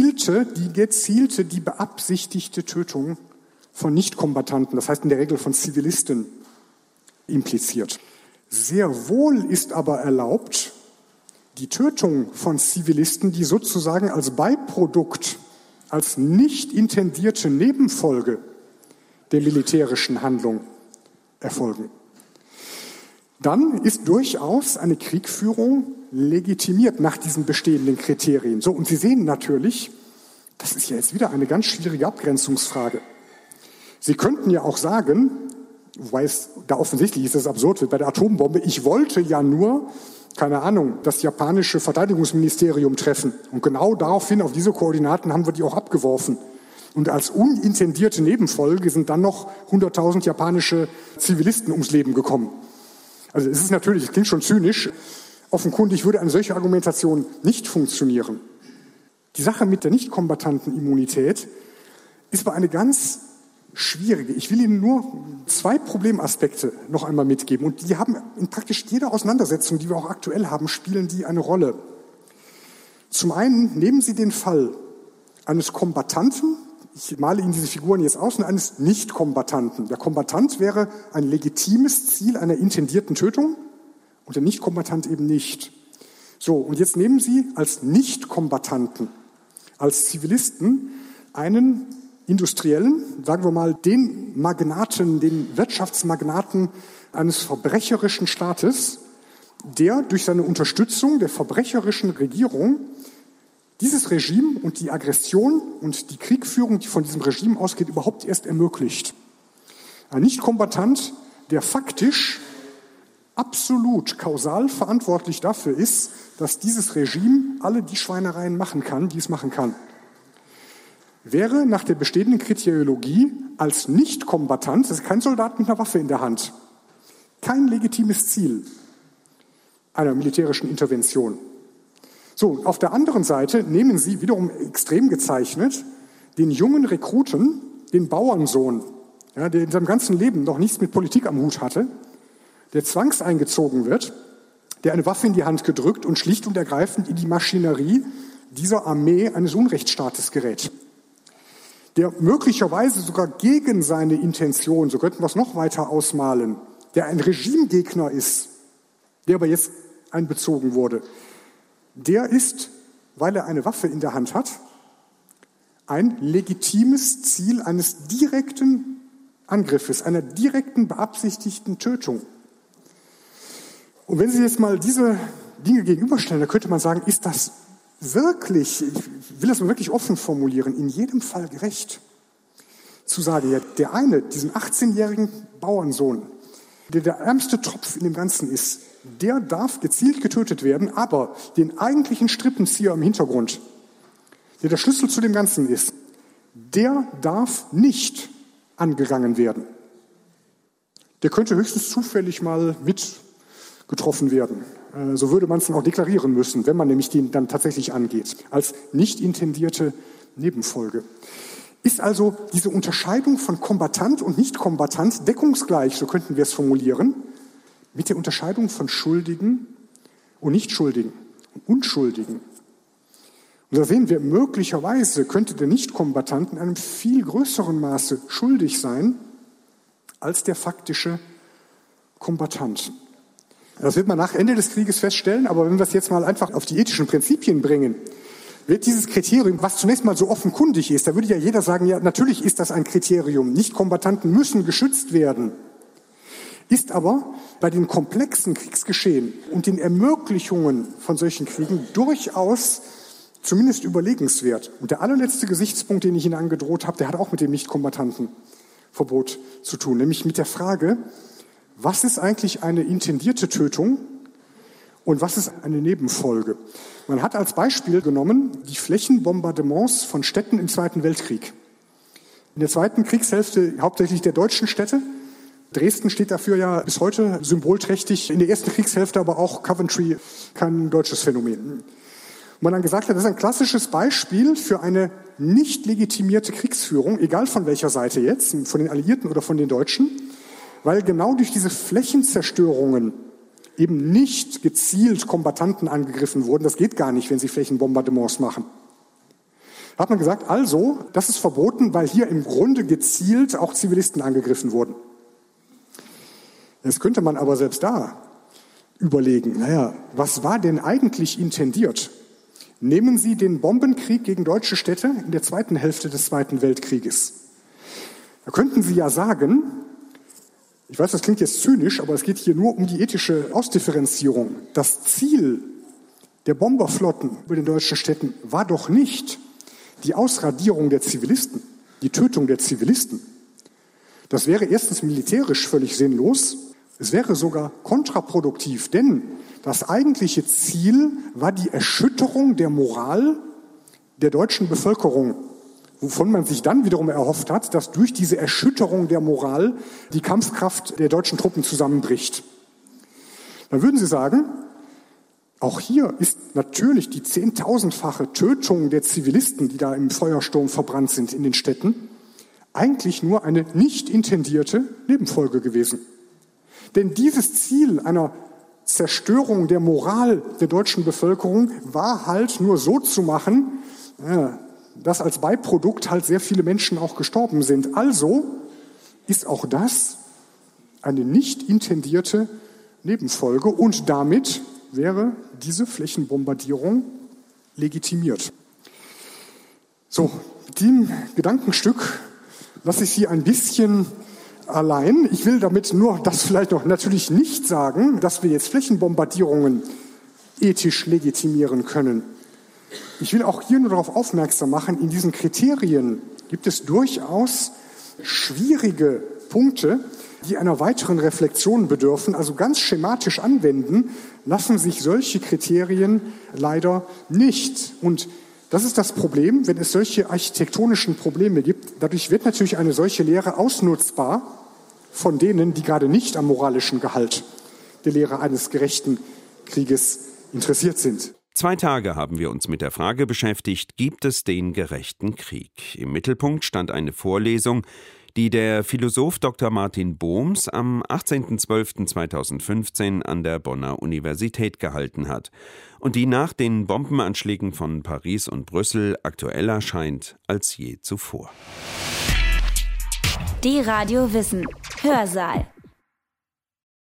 beabsichtigte Tötung von Nicht-Kombattanten, das heißt in der Regel von Zivilisten, impliziert. Sehr wohl ist aber erlaubt, die Tötung von Zivilisten, die sozusagen als Beiprodukt, als nicht intendierte Nebenfolge der militärischen Handlung erfolgen. Dann ist durchaus eine Kriegführung legitimiert nach diesen bestehenden Kriterien. So, und Sie sehen natürlich, das ist ja jetzt wieder eine ganz schwierige Abgrenzungsfrage. Sie könnten ja auch sagen, wobei es da offensichtlich ist, dass es absurd wird, bei der Atombombe, ich wollte ja nur, keine Ahnung, das japanische Verteidigungsministerium treffen. Und genau daraufhin, auf diese Koordinaten, haben wir die auch abgeworfen. Und als unintendierte Nebenfolge sind dann noch 100.000 japanische Zivilisten ums Leben gekommen. Also es ist natürlich, es klingt schon zynisch, offenkundig würde eine solche Argumentation nicht funktionieren. Die Sache mit der Nicht-Kombattanten-Immunität ist aber eine ganz schwierige. Ich will Ihnen nur 2 Problemaspekte noch einmal mitgeben. Und die haben in praktisch jeder Auseinandersetzung, die wir auch aktuell haben, spielen die eine Rolle. Zum einen nehmen Sie den Fall eines Kombattanten, ich male Ihnen diese Figuren jetzt aus, und eines Nicht-Kombattanten. Der Kombattant wäre ein legitimes Ziel einer intendierten Tötung und der Nichtkombatant eben nicht. So, und jetzt nehmen Sie als Nichtkombatanten, als Zivilisten einen Industriellen, sagen wir mal den Magnaten, den Wirtschaftsmagnaten eines verbrecherischen Staates, der durch seine Unterstützung der verbrecherischen Regierung dieses Regime und die Aggression und die Kriegführung, die von diesem Regime ausgeht, überhaupt erst ermöglicht. Ein Nichtkombatant, der faktisch absolut kausal verantwortlich dafür ist, dass dieses Regime alle die Schweinereien machen kann, die es machen kann, wäre nach der bestehenden Kriteriologie als Nichtkombatant, das ist kein Soldat mit einer Waffe in der Hand, kein legitimes Ziel einer militärischen Intervention. So, auf der anderen Seite nehmen Sie wiederum extrem gezeichnet den jungen Rekruten, den Bauernsohn, ja, der in seinem ganzen Leben noch nichts mit Politik am Hut hatte, der zwangseingezogen wird, der eine Waffe in die Hand gedrückt und schlicht und ergreifend in die Maschinerie dieser Armee eines Unrechtsstaates gerät, der möglicherweise sogar gegen seine Intention, so könnten wir es noch weiter ausmalen, der ein Regimegegner ist, der aber jetzt einbezogen wurde, der ist, weil er eine Waffe in der Hand hat, ein legitimes Ziel eines direkten Angriffes, einer direkten beabsichtigten Tötung. Und wenn Sie jetzt mal diese Dinge gegenüberstellen, dann könnte man sagen, ist das wirklich, ich will das mal wirklich offen formulieren, in jedem Fall gerecht, zu sagen, ja, der eine, diesen 18-jährigen Bauernsohn, der ärmste Tropf in dem Ganzen ist, der darf gezielt getötet werden, aber den eigentlichen Strippenzieher im Hintergrund, der der Schlüssel zu dem Ganzen ist, der darf nicht angegangen werden. Der könnte höchstens zufällig mal mit getroffen werden. So würde man es dann auch deklarieren müssen, wenn man nämlich den dann tatsächlich angeht, als nicht intendierte Nebenfolge. Ist also diese Unterscheidung von Kombatant und Nicht-Kombatant deckungsgleich, so könnten wir es formulieren, mit der Unterscheidung von Schuldigen und Nichtschuldigen und Unschuldigen. Und da sehen wir, möglicherweise könnte der Nicht-Kombatant in einem viel größeren Maße schuldig sein als der faktische Kombatant. Das wird man nach Ende des Krieges feststellen, aber wenn wir es jetzt mal einfach auf die ethischen Prinzipien bringen, wird dieses Kriterium, was zunächst mal so offenkundig ist, da würde ja jeder sagen, ja, natürlich ist das ein Kriterium, Nicht-Kombattanten müssen geschützt werden, ist aber bei den komplexen Kriegsgeschehen und den Ermöglichungen von solchen Kriegen durchaus zumindest überlegenswert. Und der allerletzte Gesichtspunkt, den ich Ihnen angedroht habe, der hat auch mit dem Nicht-Kombattantenverbot zu tun, nämlich mit der Frage, was ist eigentlich eine intendierte Tötung und was ist eine Nebenfolge? Man hat als Beispiel genommen die Flächenbombardements von Städten im Zweiten Weltkrieg. In der zweiten Kriegshälfte hauptsächlich der deutschen Städte. Dresden steht dafür ja bis heute symbolträchtig, in der ersten Kriegshälfte aber auch Coventry, kein deutsches Phänomen. Und man dann gesagt hat, das ist ein klassisches Beispiel für eine nicht legitimierte Kriegsführung, egal von welcher Seite jetzt, von den Alliierten oder von den Deutschen, weil genau durch diese Flächenzerstörungen eben nicht gezielt Kombattanten angegriffen wurden. Das geht gar nicht, wenn sie Flächenbombardements machen. Da hat man gesagt, also, das ist verboten, weil hier im Grunde gezielt auch Zivilisten angegriffen wurden. Jetzt könnte man aber selbst da überlegen, naja, was war denn eigentlich intendiert? Nehmen Sie den Bombenkrieg gegen deutsche Städte in der zweiten Hälfte des Zweiten Weltkrieges. Da könnten Sie ja sagen, ich weiß, das klingt jetzt zynisch, aber es geht hier nur um die ethische Ausdifferenzierung. Das Ziel der Bomberflotten über den deutschen Städten war doch nicht die Ausradierung der Zivilisten, die Tötung der Zivilisten. Das wäre erstens militärisch völlig sinnlos. Es wäre sogar kontraproduktiv, denn das eigentliche Ziel war die Erschütterung der Moral der deutschen Bevölkerung, wovon man sich dann wiederum erhofft hat, dass durch diese Erschütterung der Moral die Kampfkraft der deutschen Truppen zusammenbricht. Dann würden Sie sagen, auch hier ist natürlich die 10.000-fache Tötung der Zivilisten, die da im Feuersturm verbrannt sind in den Städten, eigentlich nur eine nicht intendierte Nebenfolge gewesen. Denn dieses Ziel einer Zerstörung der Moral der deutschen Bevölkerung war halt nur so zu machen, dass als Beiprodukt halt sehr viele Menschen auch gestorben sind. Also ist auch das eine nicht intendierte Nebenfolge und damit wäre diese Flächenbombardierung legitimiert. So, mit dem Gedankenstück lasse ich Sie ein bisschen allein. Ich will damit nur das vielleicht noch natürlich nicht sagen, dass wir jetzt Flächenbombardierungen ethisch legitimieren können. Ich will auch hier nur darauf aufmerksam machen, in diesen Kriterien gibt es durchaus schwierige Punkte, die einer weiteren Reflexion bedürfen. Also ganz schematisch anwenden lassen sich solche Kriterien leider nicht. Und das ist das Problem, wenn es solche architektonischen Probleme gibt. Dadurch wird natürlich eine solche Lehre ausnutzbar von denen, die gerade nicht am moralischen Gehalt der Lehre eines gerechten Krieges interessiert sind. 2 Tage haben wir uns mit der Frage beschäftigt, gibt es den gerechten Krieg? Im Mittelpunkt stand eine Vorlesung, die der Philosoph Dr. Martin Bohms am 18.12.2015 an der Bonner Universität gehalten hat und die nach den Bombenanschlägen von Paris und Brüssel aktueller scheint als je zuvor. Die Radio Wissen Hörsaal.